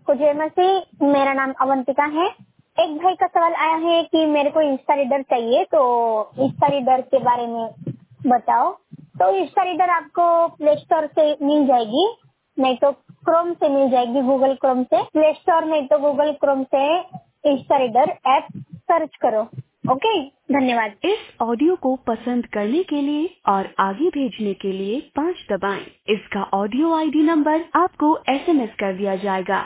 सबको जय मसीह। मेरा नाम अवंतिका है। एक भाई का सवाल आया है कि मेरे को इंस्टा रीडर चाहिए, तो इंस्टा रीडर के बारे में बताओ। तो इंस्टा रीडर आपको प्ले स्टोर से मिल जाएगी, नहीं तो क्रोम से मिल जाएगी, गूगल क्रोम से। प्ले स्टोर नहीं तो गूगल क्रोम से इंस्टा रीडर ऐप सर्च करो। ओके, धन्यवाद। इस ऑडियो को पसंद करने के लिए और आगे भेजने के लिए 5 दबाएं। इसका ऑडियो आईडी नंबर आपको एसएमएस कर दिया जाएगा।